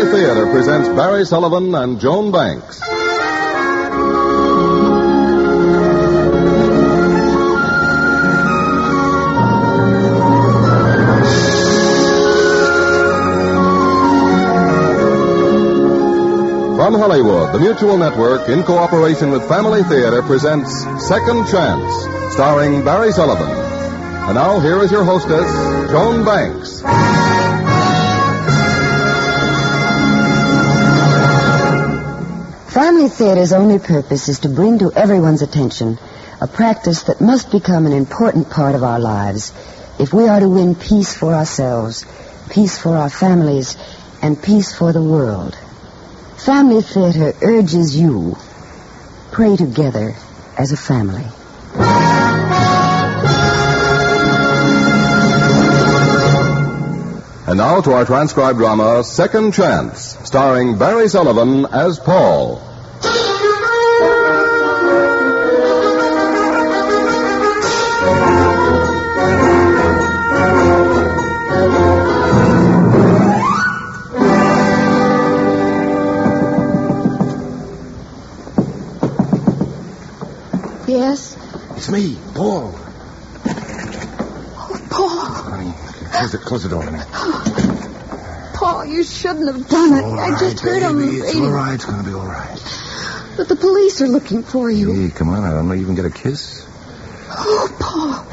Family Theater presents Barry Sullivan and Joan Banks. From Hollywood, the Mutual Network, in cooperation with Family Theater, presents Second Chance, starring Barry Sullivan. And now, here is your hostess, Joan Banks. Family Theater's only purpose is to bring to everyone's attention a practice that must become an important part of our lives if we are to win peace for ourselves, peace for our families, and peace for the world. Family Theater urges you, pray together as a family. And now to our transcribed drama, Second Chance, starring Barry Sullivan as Paul. Yes? It's me, Paul. Oh, Paul. Honey, close the door, honey. Paul, you shouldn't have done it. All I just heard baby, on the it's radio. all right. It's going to be all right. But the police are looking for you. Hey, come on. I don't know. You can get a kiss. Oh, Paul.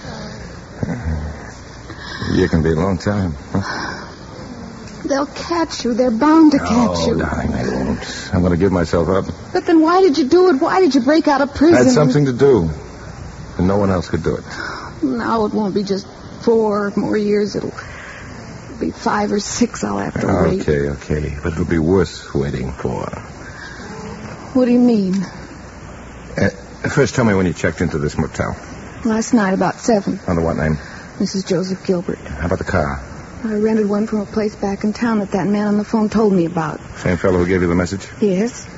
You can be a long time. They'll catch you. They're bound to catch you. Oh, darling, they won't. I'm going to give myself up. But then why did you do it? Why did you break out of prison? I had something to do, and no one else could do it. Now it won't be just 4 more years. It'll be 5 or 6 I'll have to wait. Okay. But it'll be worth waiting for. What do you mean? First, tell me when you checked into this motel. Last night about 7. Under what name? Mrs. Joseph Gilbert. How about the car? I rented one from a place back in town that man on the phone told me about. Same fellow who gave you the message? Yes.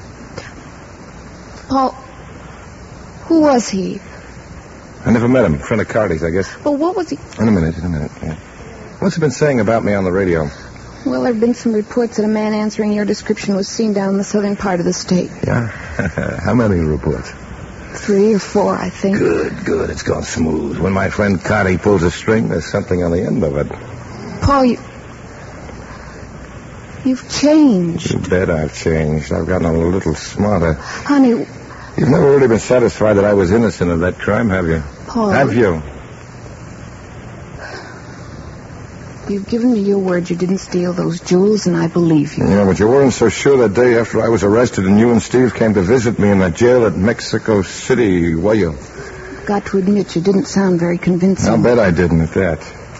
Paul, who was he? I never met him. Friend of Carty's, I guess. Well, what was he? In a minute. Yeah. What's he been saying about me on the radio? Well, there have been some reports that a man answering your description was seen down in the southern part of the state. Yeah? How many reports? 3 or 4, I think. Good. It's gone smooth. When my friend Carty pulls a string, there's something on the end of it. Paul, you've changed. You bet I've changed. I've gotten a little smarter. Honey... You've never really been satisfied that I was innocent of that crime, have you? Paul... Have you? You've given me your word you didn't steal those jewels, and I believe you. Yeah, but you weren't so sure that day after I was arrested and you and Steve came to visit me in that jail at Mexico City, were you? I've got to admit, you didn't sound very convincing. I'll bet I didn't at that.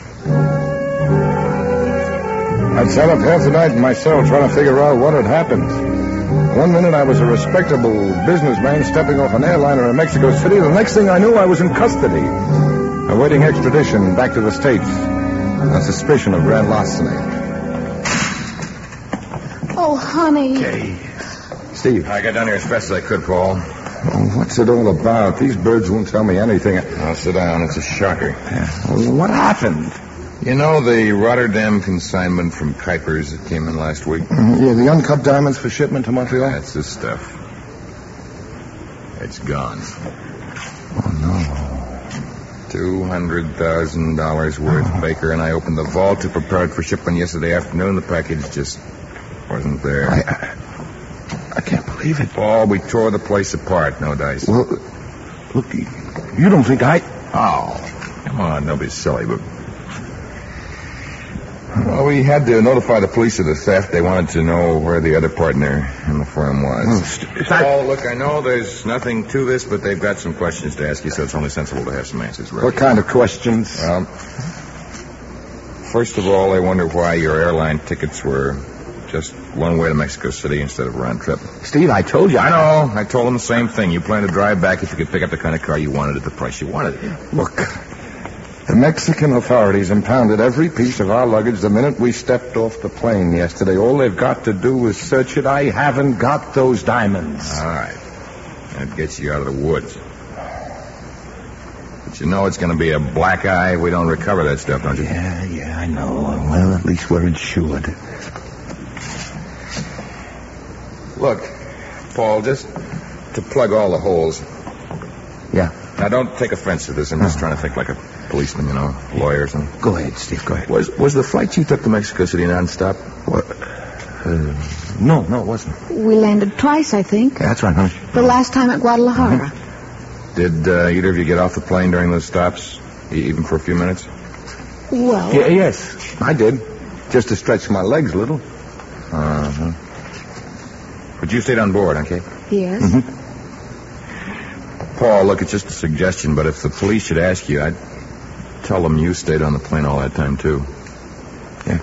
I'd sat up half the night in my cell trying to figure out what had happened. One minute I was a respectable businessman stepping off an airliner in Mexico City. The next thing I knew, I was in custody, awaiting extradition back to the States on suspicion of grand larceny. Oh, honey. Okay. Steve. I got down here as fast as I could, Paul. Oh, what's it all about? These birds won't tell me anything. Now, sit down. It's a shocker. Yeah. Well, what happened? You know the Rotterdam consignment from Kuipers that came in last week? Yeah, the uncut diamonds for shipment to Montreal? That's the stuff. It's gone. Oh, no. $200,000 worth. Baker and I opened the vault to prepare it for shipment yesterday afternoon. The package just wasn't there. I can't believe it. Paul, we tore the place apart. No dice. Well, look, you don't think I... Oh, come on. Don't be silly, but... Well, we had to notify the police of the theft. They wanted to know where the other partner in the firm was. Paul, look, I know there's nothing to this, but they've got some questions to ask you, so it's only sensible to have some answers ready. What kind of questions? First of all, I wonder why your airline tickets were just one way to Mexico City instead of a round trip. Steve, I told you. I know. I told them the same thing. You plan to drive back if you could pick up the kind of car you wanted at the price you wanted it. Look... The Mexican authorities impounded every piece of our luggage the minute we stepped off the plane yesterday. All they've got to do is search it. I haven't got those diamonds. All right. That gets you out of the woods. But you know it's going to be a black eye if we don't recover that stuff, don't you? Yeah, I know. Well, at least we're insured. Look, Paul, just to plug all the holes. Yeah. Now, don't take offense to this. I'm just trying to think like a policeman, lawyer or something. Go ahead, Steve, go ahead. Was the flight you took to Mexico City nonstop? What? No, it wasn't. We landed twice, I think. Yeah, that's right, honey. The last time at Guadalajara. Did either of you get off the plane during those stops, even for a few minutes? Well... Yes, I did. Just to stretch my legs a little. Uh-huh. But you stayed on board, okay? Yes. Mm-hmm. Paul, look, it's just a suggestion, but if the police should ask you, I'd tell them you stayed on the plane all that time, too. Yeah.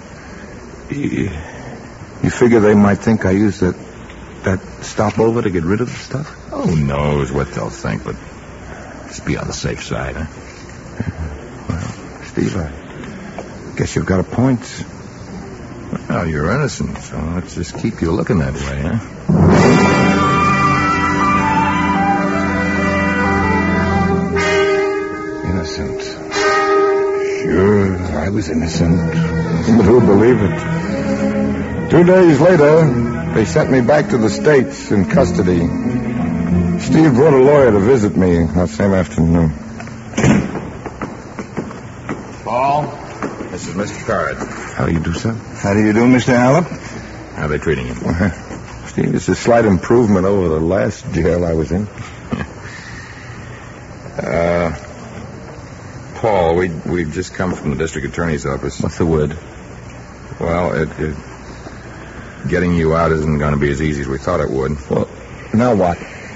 You figure they might think I used that stopover to get rid of the stuff? Oh, who knows what they'll think, but just be on the safe side, huh? Well, Steve, I guess you've got a point. Well, you're innocent, so let's just keep you looking that way, huh? Innocent. Sure, I was innocent. But who'd believe it? 2 days later, they sent me back to the States in custody. Steve brought a lawyer to visit me that same afternoon. Paul, this is Mr. Card. How do you do, sir? How do you do, Mr. Allop? How are they treating you? Steve, it's a slight improvement over the last jail I was in. Paul, we've just come from the district attorney's office. What's the word? Well, getting you out isn't going to be as easy as we thought it would. Well, now what?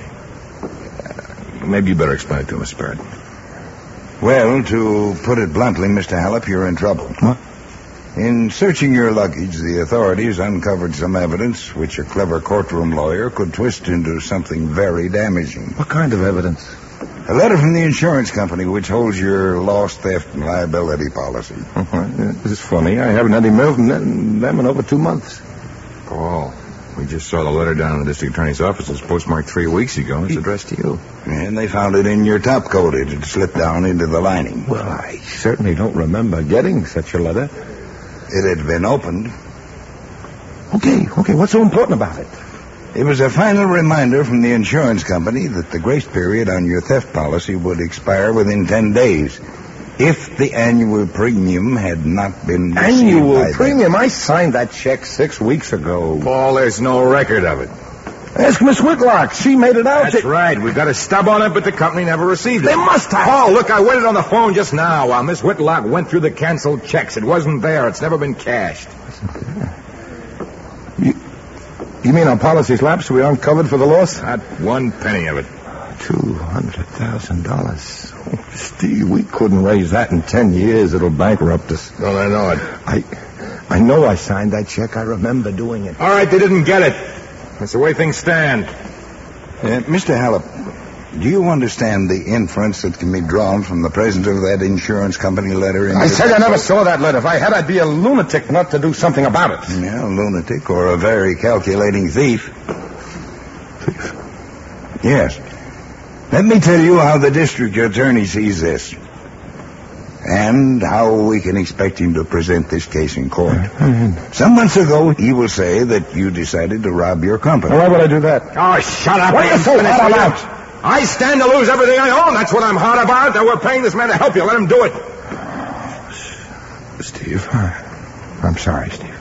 Maybe you better explain it to him, Mr. Barrett. Well, to put it bluntly, Mr. Allop, you're in trouble. What? In searching your luggage, the authorities uncovered some evidence which a clever courtroom lawyer could twist into something very damaging. What kind of evidence? A letter from the insurance company which holds your loss, theft, and liability policy. This is funny. I haven't had any mail from them in over 2 months. Paul, we just saw the letter down in the district attorney's office. It's postmarked 3 weeks ago. It's addressed to you. And they found it in your top coat. It had slipped down into the lining. Well, I certainly don't remember getting such a letter. It had been opened. Okay. What's so important about it? It was a final reminder from the insurance company that the grace period on your theft policy would expire within 10 days if the annual premium had not been received. Annual premium? I signed that check 6 weeks ago. Paul, there's no record of it. Ask Miss Whitlock. She made it out. That's right. We've got a stub on it, but the company never received it. They must have. Paul, look, I waited on the phone just now while Miss Whitlock went through the canceled checks. It wasn't there. It's never been cashed. You mean our policy's lapsed, so we aren't covered for the loss? Not one penny of it. $200,000. Oh, Steve, we couldn't raise that in 10 years. It'll bankrupt us. Don't I know it? I know I signed that check. I remember doing it. All right, they didn't get it. That's the way things stand. Mr. Hallop, do you understand the inference that can be drawn from the presence of that insurance company letter? I said I never saw that letter. If I had, I'd be a lunatic not to do something about it. Yeah, a lunatic or a very calculating thief. Thief? Yes. Let me tell you how the district attorney sees this. And how we can expect him to present this case in court. Some months ago, he will say that you decided to rob your company. Why would I do that? Oh, shut up. Why are you so hot about? I stand to lose everything I own. That's what I'm hot about. And we're paying this man to help you. Let him do it. Steve, I'm sorry, Steve.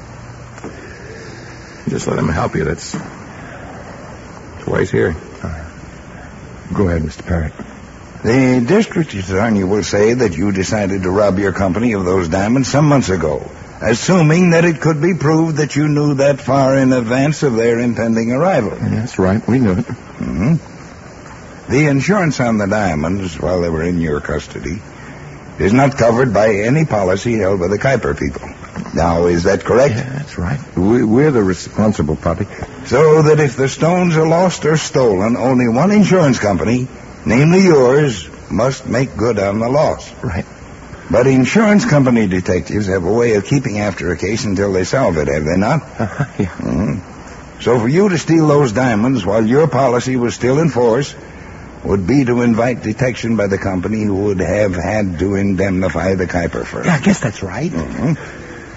Just let him help you. That's why he's here. Go ahead, Mr. Parrott. The district attorney will say that you decided to rob your company of those diamonds some months ago, assuming that it could be proved that you knew that far in advance of their impending arrival. That's right. We knew it. Mm-hmm. The insurance on the diamonds, while they were in your custody, is not covered by any policy held by the Kuiper people. Now, is that correct? Yeah, that's right. We're the responsible party. So that if the stones are lost or stolen, only one insurance company, namely yours, must make good on the loss. Right. But insurance company detectives have a way of keeping after a case until they solve it, have they not? Yeah. Mm-hmm. So for you to steal those diamonds while your policy was still in force would be to invite detection by the company who would have had to indemnify the Kuiper firm. Yeah, I guess that's right. Mm-hmm.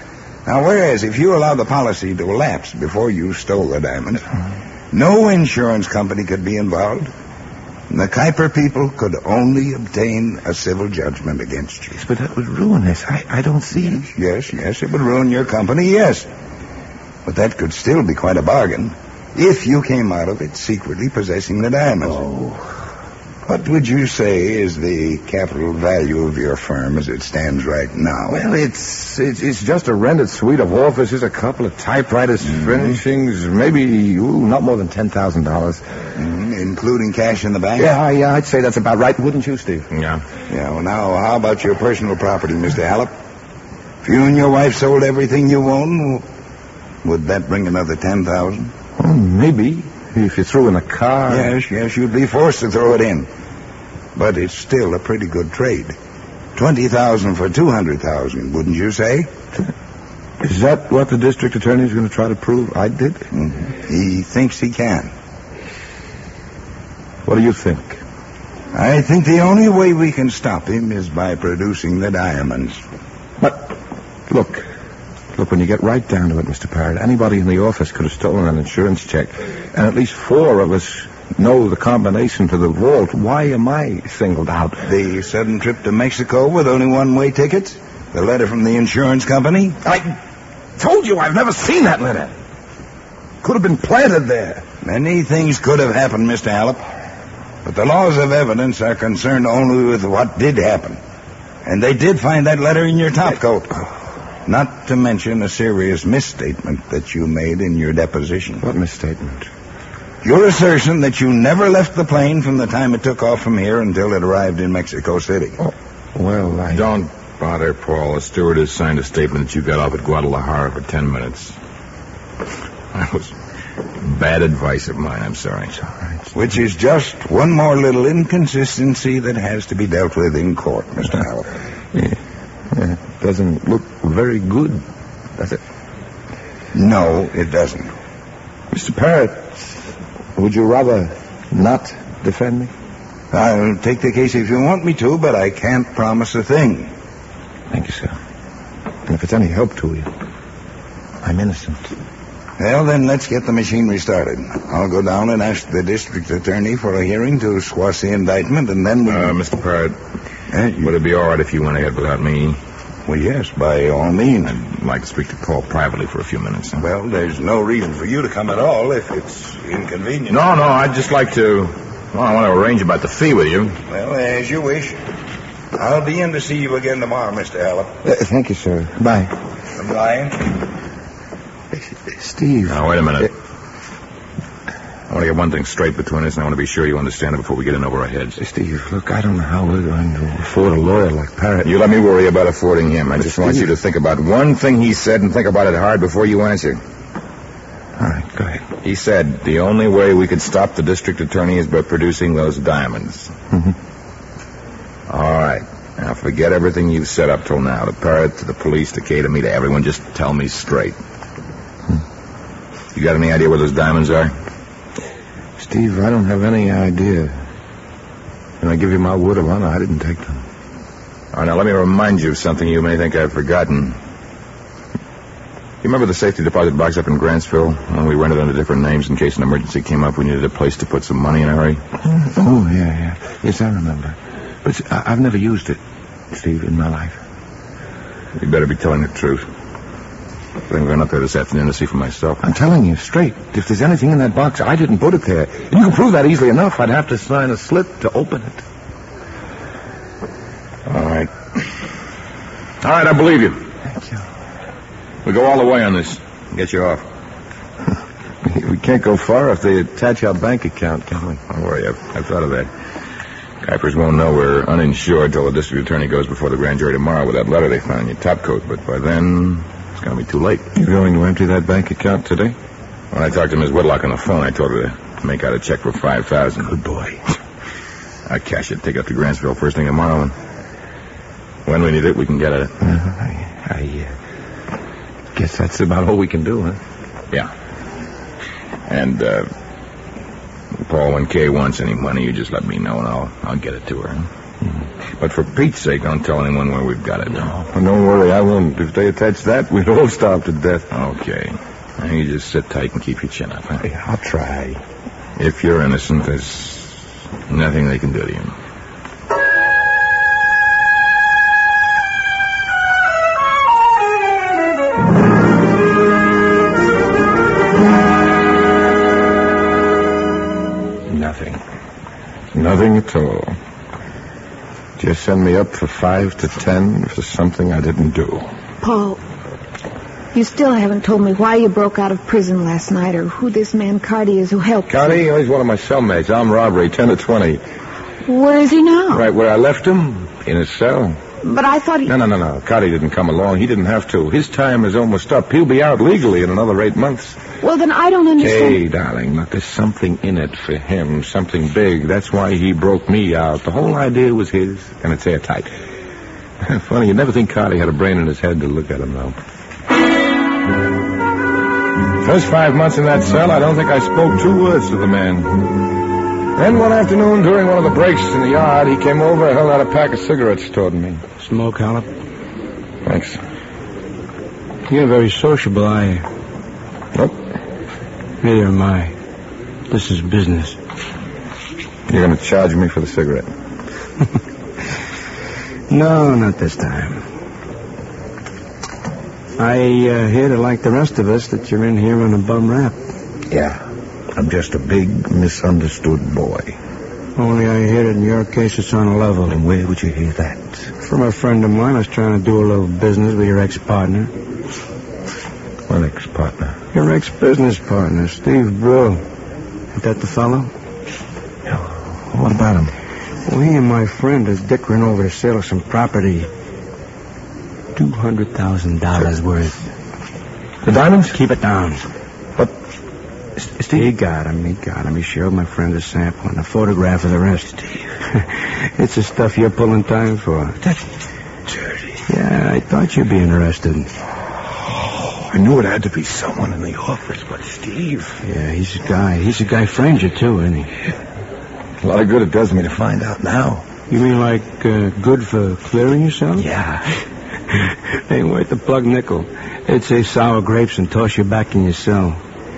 Now, whereas if you allow the policy to lapse before you stole the diamonds, no insurance company could be involved. The Kuiper people could only obtain a civil judgment against you. But that would ruin us. I don't see. Yes, it would ruin your company, yes. But that could still be quite a bargain if you came out of it secretly possessing the diamonds. Oh. What would you say is the capital value of your firm as it stands right now? Well, it's just a rented suite of offices, a couple of typewriters, furnishings, maybe not more than $10,000. Including cash in the bank? Yeah, I'd say that's about right, wouldn't you, Steve? Yeah. Yeah, well, now, how about your personal property, Mr. Hallop? If you and your wife sold everything you own, would that bring another $10,000? Oh, maybe, if you threw in a car. Yes, you'd be forced to throw it in. But it's still a pretty good trade. $20,000 for $200,000, wouldn't you say? Is that what the district attorney is going to try to prove I did? He thinks he can. What do you think? I think the only way we can stop him is by producing the diamonds. But, look, when you get right down to it, Mr. Parrott, anybody in the office could have stolen an insurance check, and at least 4 of us know the combination to the vault. Why am I singled out? The sudden trip to Mexico with only one-way tickets? The letter from the insurance company? I told you I've never seen that letter. Could have been planted there. Many things could have happened, Mr. Hallop. But the laws of evidence are concerned only with what did happen. And they did find that letter in your topcoat. Not to mention a serious misstatement that you made in your deposition. What misstatement? Your assertion that you never left the plane from the time it took off from here until it arrived in Mexico City. Oh, well, I... Don't bother, Paul. The steward has signed a statement that you got off at Guadalajara for 10 minutes. That was bad advice of mine. I'm sorry. It's all right. Which is just one more little inconsistency that has to be dealt with in court, Mr. Hallop. Yeah. It doesn't look very good, does it? No, it doesn't. Mr. Parrott, would you rather not defend me? I'll take the case if you want me to, but I can't promise a thing. Thank you, sir. And if it's any help to you, I'm innocent. Well, then let's get the machinery started. I'll go down and ask the district attorney for a hearing to squash the indictment, and then we... Mr. Parrott, would it be all right if you went ahead without me? Well, yes, by all means. I'd like to speak to Paul privately for a few minutes. Huh? Well, there's no reason for you to come at all if it's inconvenient. No, I'd just like to... Well, I want to arrange about the fee with you. Well, as you wish. I'll be in to see you again tomorrow, Mr. Hallop. Thank you, sir. Bye. I'm lying. Steve. Now, wait a minute. I want to get one thing straight between us, and I want to be sure you understand it before we get in over our heads. Steve, look, I don't know how we're going to afford a lawyer like Parrott. You let me worry about affording him. I just want you to think about one thing he said and think about it hard before you answer. All right, go ahead. He said the only way we could stop the district attorney is by producing those diamonds. Mm-hmm. All right. Now, forget everything you've said up till now. To Parrott, to the police, to Kay, to me, to everyone. Just tell me straight. You got any idea where those diamonds are? Steve, I don't have any idea. And I give you my word of honor, I didn't take them. All right, now let me remind you of something you may think I've forgotten. You remember the safety deposit box up in Grantsville? When we rented under different names in case an emergency came up, we needed a place to put some money in a hurry? Oh, yeah. Yes, I remember. But I've never used it, Steve, in my life. You better be telling the truth. I'm going up there this afternoon to see for myself. I'm telling you straight. If there's anything in that box, I didn't put it there. And you can prove that easily enough. I'd have to sign a slip to open it. All right. All right, I believe you. Thank you. We go all the way on this. Get you off. We can't go far if they attach our bank account, can we? Don't worry, I've thought of that. Kuipers won't know we're uninsured till the district attorney goes before the grand jury tomorrow with that letter they found in your topcoat. But by then, it's going to be too late. You're going to empty that bank account today? When I talked to Ms. Whitlock on the phone, I told her to make out a check for $5,000. Good boy. I cash it, take it up to Grantsville first thing tomorrow, and when we need it, we can get it. I guess that's about all we can do, huh? Yeah. And, Paul, when Kay wants any money, you just let me know, and I'll get it to her. But for Pete's sake, don't tell anyone where we've got it. No, don't worry, I won't. If they attach that, we'd all starve to death. Okay. Now you just sit tight and keep your chin up, huh? I'll try. If you're innocent, there's nothing they can do to you. Nothing at all. Just send me up for 5 to 10 for something I didn't do. Paul, you still haven't told me why you broke out of prison last night or who this man Carty is who helped Carty? you. Oh, he's one of my cellmates. Armed robbery, 10 to 20. Where is he now? Right where I left him, in his cell. But I thought he... No. Carty didn't come along. He didn't have to. His time is almost up. He'll be out legally in another 8 months. Well, then I don't understand. Hey, darling, look, there's something in it for him, something big. That's why he broke me out. The whole idea was his, and it's airtight. Funny, you'd never think Carty had a brain in his head to look at him, though. First 5 months in that cell, I don't think I spoke 2 words to the man. Then one afternoon, during one of the breaks in the yard, he came over and held out a pack of cigarettes toward me. Smoke, Halip? Thanks. You're very sociable, are you? Nope. Neither am I. This is business. You're going to charge me for the cigarette? No, not this time. I hear that, like the rest of us, that you're in here on a bum rap. Yeah. I'm just a big, misunderstood boy. Only I hear that in your case it's on a level. And where would you hear that? From a friend of mine, I was trying to do a little business with your ex-partner. What ex-partner? Your ex-business partner, Steve Brill. Ain't that the fellow? Yeah. What about him? Well, he and my friend are dickering over the sale of some property. $200,000 worth. The diamonds? Keep it down. But... Steve? He got him. He showed my friend a sample and a photograph of the rest. It's the stuff you're pulling time for. That's dirty. Yeah, I thought you'd be interested. I knew it had to be someone in the office, but Steve... Yeah, he's a guy. He's a guy framed you, too, isn't he? A lot of good it does me to find out now. You mean like good for clearing yourself? Yeah. Ain't worth the plug nickel. They'd say sour grapes and toss you back in your cell.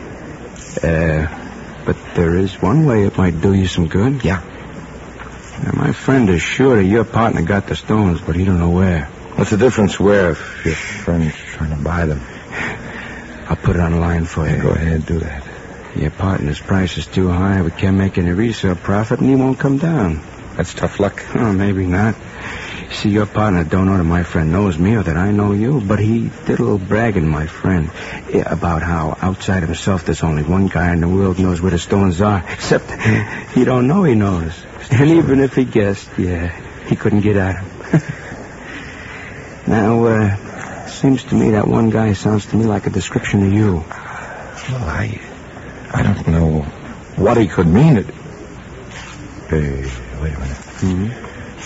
But there is one way it might do you some good. Yeah. Now, my friend is sure that your partner got the stones, but he don't know where. What's the difference where if your friend's trying to buy them? I'll put it on the line for you. Go ahead, do that. Your partner's price is too high. We can't make any resale profit, and he won't come down. That's tough luck. Oh, maybe not. See, your partner don't know that my friend knows me or that I know you, but he did a little bragging, my friend, about how outside himself there's only one guy in the world who knows where the stones are, except he don't know he knows. And even if he guessed, yeah, he couldn't get at him. Now, seems to me that one guy sounds to me like a description of you. Well, I don't know what he could mean. Hey, wait a minute. Mm-hmm.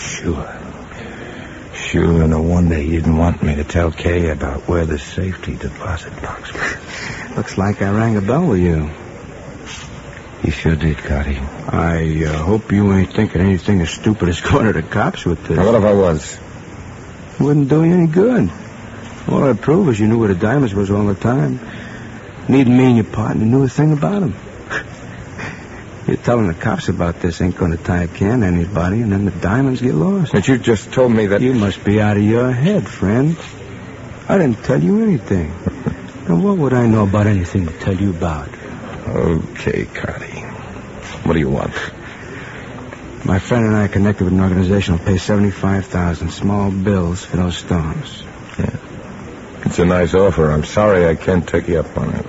Sure, no wonder he didn't want me to tell Kay about where the safety deposit box was. Looks like I rang a bell with you. You sure did, Carty. I hope you ain't thinking anything as stupid as going to the cops with this. Now, what if I was? It wouldn't do you any good. All I'd prove is you knew where the diamonds was all the time. Neither me and your partner knew a thing about them. You're telling the cops about this ain't going to tie a can to anybody, and then the diamonds get lost. But you just told me that... You must be out of your head, friend. I didn't tell you anything. Now, what would I know about anything to tell you about? Okay, Carty. What do you want? My friend and I connected with an organization who'll pay $75,000 small bills for those stones. Yeah. It's a nice offer. I'm sorry I can't take you up on it.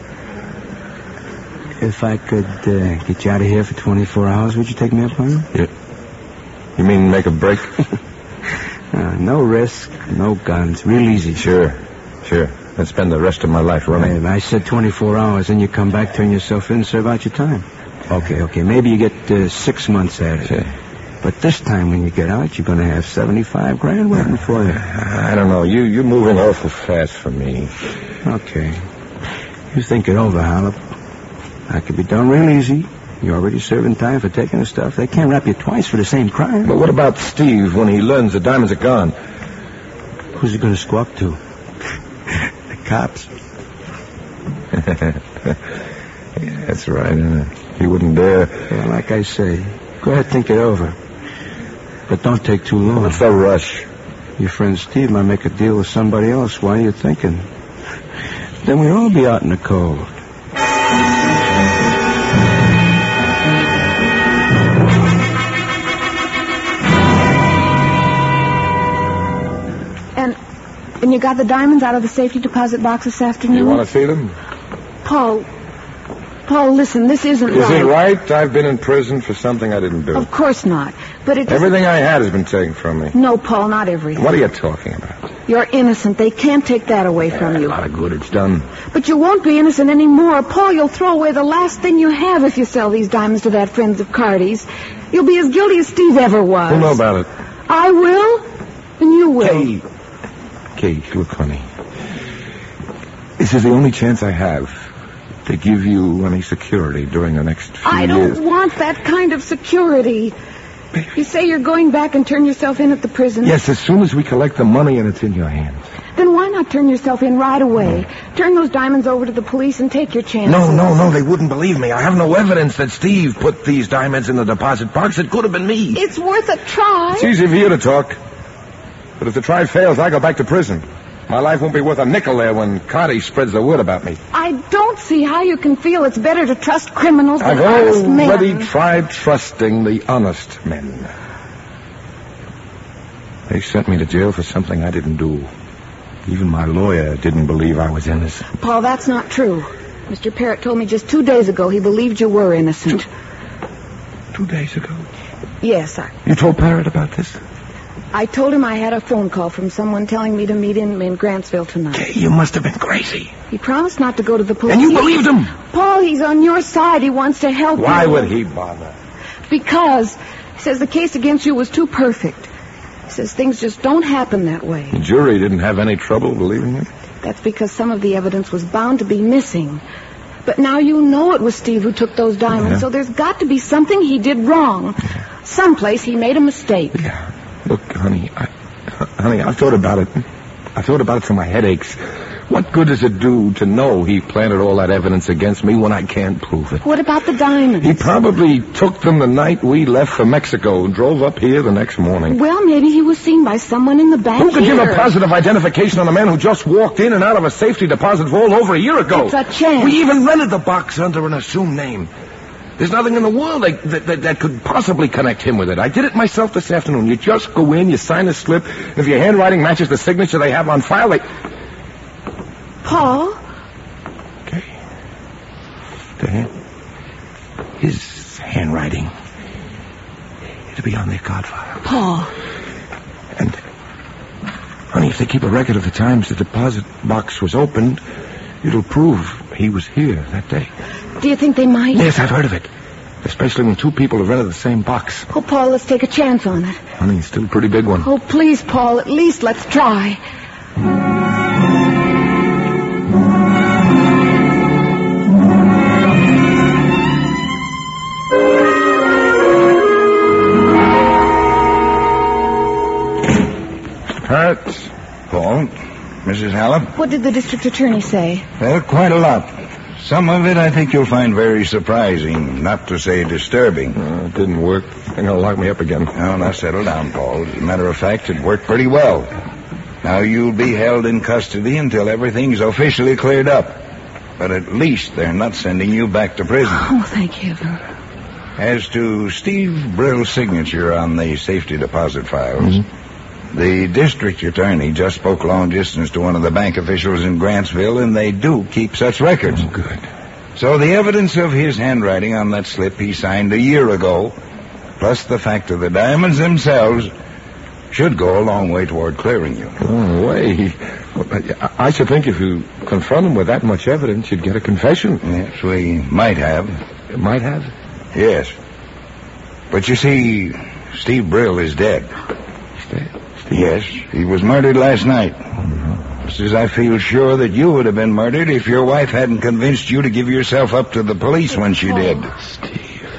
If I could get you out of here for 24 hours, would you take me up on it? Yeah. You mean make a break? No risk, no guns, real easy. Sure. I'd spend the rest of my life running. I said 24 hours, then you come back, turn yourself in, serve out your time. Okay. Maybe you get 6 months at it. Sure. But this time when you get out, you're going to have $75,000 waiting for you. I don't know. You're moving awful fast for me. Okay. You think it over, Halip. That could be done real easy. You're already serving time for taking the stuff. They can't rap you twice for the same crime. But what about Steve when he learns the diamonds are gone? Who's he going to squawk to? The cops. Yeah, that's right. He wouldn't dare. Yeah, like I say, go ahead, think it over. But don't take too long. What's the rush? Your friend Steve might make a deal with somebody else. Why are you thinking? Then we'll all be out in the cold. And you got the diamonds out of the safety deposit box this afternoon? You want to see them? Paul, listen, this isn't right. Is it right? I've been in prison for something I didn't do. Of course not. But it Everything I had has been taken from me. No, Paul, not everything. What are you talking about? You're innocent. They can't take that away from you. A lot of good. It's done. But you won't be innocent anymore. Paul, you'll throw away the last thing you have if you sell these diamonds to that friend of Carty's. You'll be as guilty as Steve ever was. Who'll know about it? I will, and you will. Kate, look, honey. This is the only chance I have to give you any security during the next few years. I don't want that kind of security. You say you're going back and turn yourself in at the prison? Yes, as soon as we collect the money and it's in your hands. Then why not turn yourself in right away? Turn those diamonds over to the police and take your chances. No, they wouldn't believe me. I have no evidence that Steve put these diamonds in the deposit box. It could have been me. It's worth a try. It's easy for you to talk. But if the try fails, I go back to prison. My life won't be worth a nickel there when Carty spreads the word about me. I don't see how you can feel it's better to trust criminals than honest men. I've already tried trusting the honest men. They sent me to jail for something I didn't do. Even my lawyer didn't believe I was innocent. Paul, that's not true. Mr. Parrott told me just 2 days ago he believed you were innocent. 2 days ago? Yes, You told Parrott about this? I told him I had a phone call from someone telling me to meet him in Grantsville tonight. You must have been crazy. He promised not to go to the police. And you believed him? Paul, he's on your side. He wants to help you. Why would he bother? Because he says the case against you was too perfect. He says things just don't happen that way. The jury didn't have any trouble believing it? That's because some of the evidence was bound to be missing. But now you know it was Steve who took those diamonds, so there's got to be something he did wrong. Someplace he made a mistake. Yeah. Look, honey, I've thought about it. I thought about it till my head aches. What good does it do to know he planted all that evidence against me when I can't prove it? What about the diamonds? He probably took them the night we left for Mexico and drove up here the next morning. Well, maybe he was seen by someone in the bank. Who could give a positive identification on a man who just walked in and out of a safety deposit vault over a year ago? It's a chance. We even rented the box under an assumed name. There's nothing in the world that could possibly connect him with it. I did it myself this afternoon. You just go in, you sign a slip, and if your handwriting matches the signature they have on file, they... Paul? Okay. His handwriting. It'll be on their card file. Paul. And, honey, if they keep a record of the times the deposit box was opened, it'll prove he was here that day. Do you think they might? Yes, I've heard of it. Especially when two people have rented the same box. Oh, Paul, let's take a chance on it. Honey, it's still a pretty big one. Oh, please, Paul, at least let's try. Parrott, Paul, Mrs. Hallam. What did the district attorney say? Well, quite a lot. Some of it I think you'll find very surprising, not to say disturbing. It didn't work. They're going to lock me up again. No, now settle down, Paul. As a matter of fact, it worked pretty well. Now you'll be held in custody until everything's officially cleared up. But at least they're not sending you back to prison. Oh, thank heaven. As to Steve Brill's signature on the safety deposit files, the district attorney just spoke long distance to one of the bank officials in Grantsville, and they do keep such records. Oh, good. So the evidence of his handwriting on that slip he signed a year ago, plus the fact of the diamonds themselves, should go a long way toward clearing you. Oh, way. I should think if you confront him with that much evidence, you'd get a confession. Yes, we might have. Might have? Yes. But you see, Steve Brill is dead. He's dead? Yes, he was murdered last night. Just as I feel sure that you would have been murdered if your wife hadn't convinced you to give yourself up to the police when she did. Steve.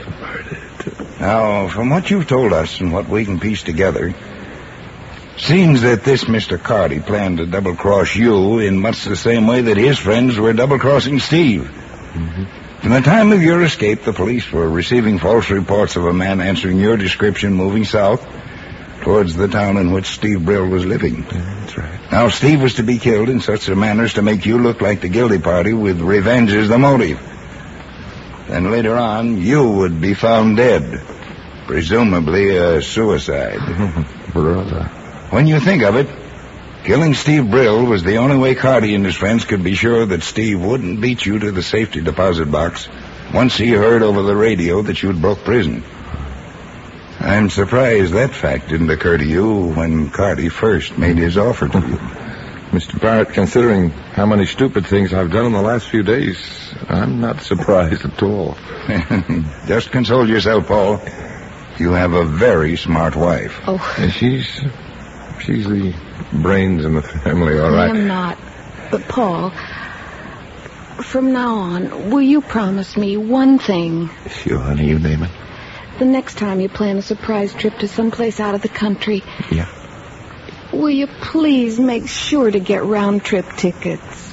Now, from what you've told us and what we can piece together, seems that this Mr. Carty planned to double-cross you in much the same way that his friends were double-crossing Steve. Mm-hmm. From the time of your escape, the police were receiving false reports of a man answering your description moving south towards the town in which Steve Brill was living. Yeah, that's right. Now, Steve was to be killed in such a manner as to make you look like the guilty party with revenge as the motive. Then later on, you would be found dead. Presumably a suicide. Brother. When you think of it, killing Steve Brill was the only way Carty and his friends could be sure that Steve wouldn't beat you to the safety deposit box once he heard over the radio that you'd broke prison. I'm surprised that fact didn't occur to you when Carty first made his offer to you. Mr. Barrett, considering how many stupid things I've done in the last few days, I'm not surprised at all. Just console yourself, Paul. You have a very smart wife. Oh. She's the brains in the family, all right. I am not. But, Paul, from now on, will you promise me one thing? Sure, honey, you name it. The next time you plan a surprise trip to someplace out of the country... Yeah. Will you please make sure to get round-trip tickets?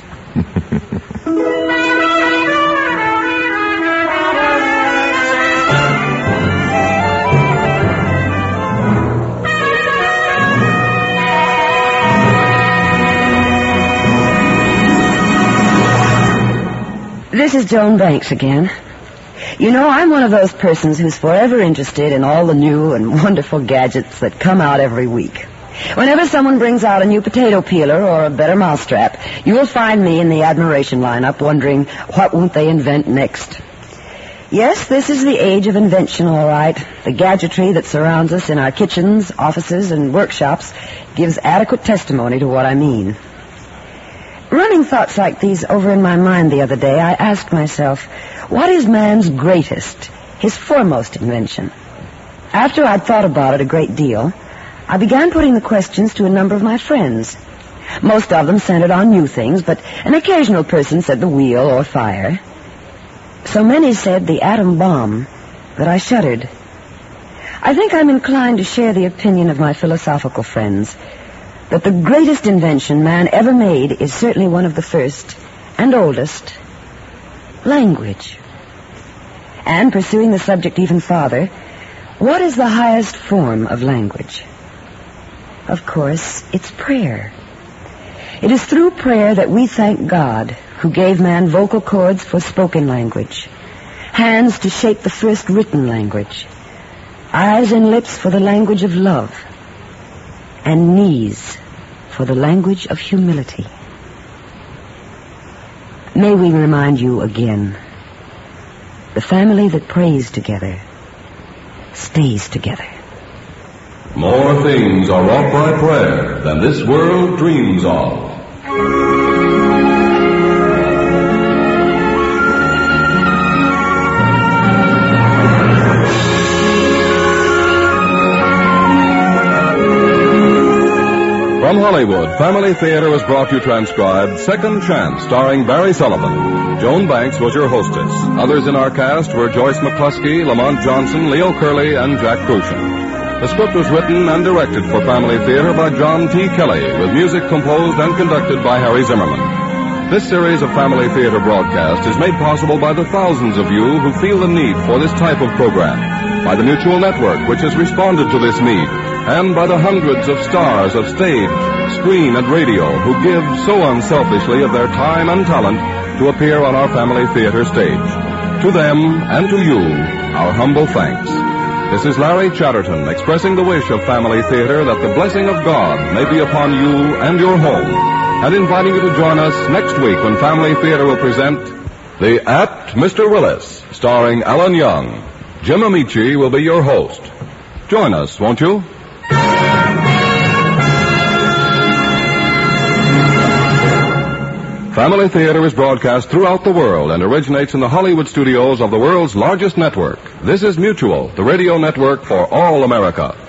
This is Joan Banks again. You know, I'm one of those persons who's forever interested in all the new and wonderful gadgets that come out every week. Whenever someone brings out a new potato peeler or a better mousetrap, you'll find me in the admiration lineup wondering what won't they invent next. Yes, this is the age of invention, all right. The gadgetry that surrounds us in our kitchens, offices, and workshops gives adequate testimony to what I mean. Running thoughts like these over in my mind the other day, I asked myself, what is man's greatest, his foremost invention? After I'd thought about it a great deal, I began putting the questions to a number of my friends. Most of them centered on new things, but an occasional person said the wheel or fire. So many said the atom bomb that I shuddered. I think I'm inclined to share the opinion of my philosophical friends that the greatest invention man ever made is certainly one of the first and oldest, language. And pursuing the subject even farther, what is the highest form of language? Of course, it's prayer. It is through prayer that we thank God, who gave man vocal cords for spoken language, hands to shape the first written language, eyes and lips for the language of love, and knees for the language of humility. May we remind you again, the family that prays together stays together. More things are wrought by prayer than this world dreams of. From Hollywood, Family Theater has brought you transcribed Second Chance, starring Barry Sullivan. Joan Banks was your hostess. Others in our cast were Joyce McCluskey, Lamont Johnson, Leo Curley, and Jack Crucian. The script was written and directed for Family Theater by John T. Kelly, with music composed and conducted by Harry Zimmerman. This series of Family Theater broadcast is made possible by the thousands of you who feel the need for this type of program, by the Mutual Network, which has responded to this need, and by the hundreds of stars of stage, screen, and radio who give so unselfishly of their time and talent to appear on our Family Theater stage. To them and to you, our humble thanks. This is Larry Chatterton expressing the wish of Family Theater that the blessing of God may be upon you and your home, and inviting you to join us next week when Family Theater will present The Apt Mr. Willis, starring Alan Young. Jim Amici will be your host. Join us, won't you? Family Theater is broadcast throughout the world and originates in the Hollywood studios of the world's largest network. This is Mutual, the radio network for all America.